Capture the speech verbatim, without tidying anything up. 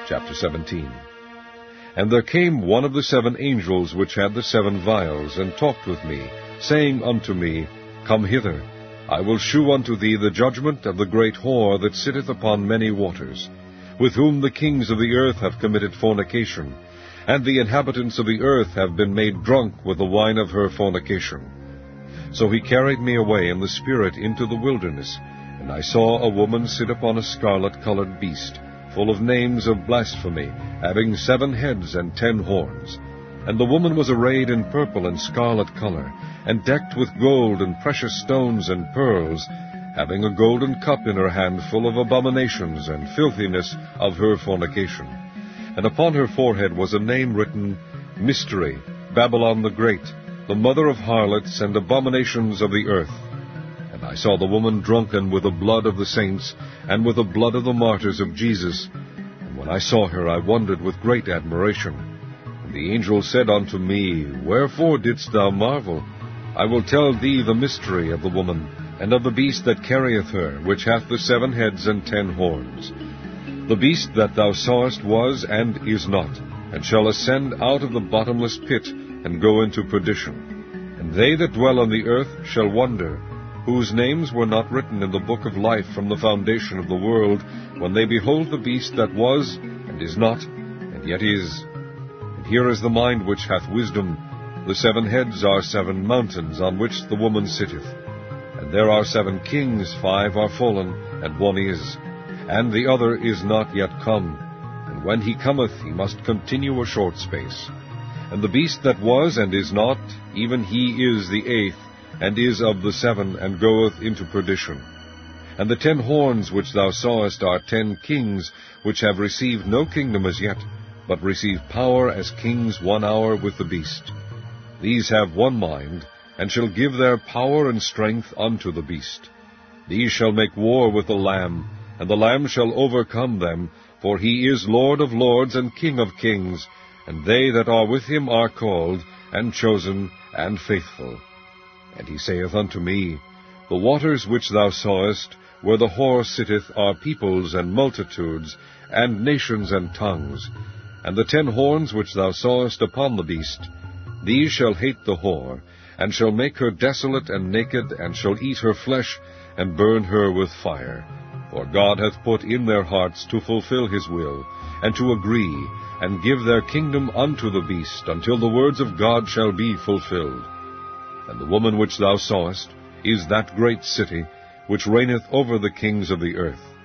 Chapter seventeen. And there came one of the seven angels which had the seven vials, and talked with me, saying unto me, Come hither, I will shew unto thee the judgment of the great whore that sitteth upon many waters, with whom the kings of the earth have committed fornication, and the inhabitants of the earth have been made drunk with the wine of her fornication. So he carried me away in the spirit into the wilderness, and I saw a woman sit upon a scarlet-colored beast, full of names of blasphemy, having seven heads and ten horns. And the woman was arrayed in purple and scarlet color, and decked with gold and precious stones and pearls, having a golden cup in her hand full of abominations and filthiness of her fornication. And upon her forehead was a name written, Mystery, Babylon the Great, the mother of harlots and abominations of the earth. And I saw the woman drunken with the blood of the saints, and with the blood of the martyrs of Jesus. And when I saw her, I wondered with great admiration. And the angel said unto me, Wherefore didst thou marvel? I will tell thee the mystery of the woman, and of the beast that carrieth her, which hath the seven heads and ten horns. The beast that thou sawest was and is not, and shall ascend out of the bottomless pit, and go into perdition. And they that dwell on the earth shall wonder, whose names were not written in the book of life from the foundation of the world, when they behold the beast that was, and is not, and yet is. And here is the mind which hath wisdom. The seven heads are seven mountains, on which the woman sitteth. And there are seven kings, five are fallen, and one is. And the other is not yet come. And when he cometh, he must continue a short space. And the beast that was and is not, even he is the eighth, and is of the seven, and goeth into perdition. And the ten horns which thou sawest are ten kings, which have received no kingdom as yet, but receive power as kings one hour with the beast. These have one mind, and shall give their power and strength unto the beast. These shall make war with the Lamb, and the Lamb shall overcome them, for he is Lord of lords and King of kings, and they that are with him are called, and chosen, and faithful. And he saith unto me, The waters which thou sawest, where the whore sitteth, are peoples and multitudes, and nations and tongues. And the ten horns which thou sawest upon the beast, these shall hate the whore, and shall make her desolate and naked, and shall eat her flesh, and burn her with fire. For God hath put in their hearts to fulfill his will, and to agree, and give their kingdom unto the beast, until the words of God shall be fulfilled. And the woman which thou sawest is that great city, which reigneth over the kings of the earth.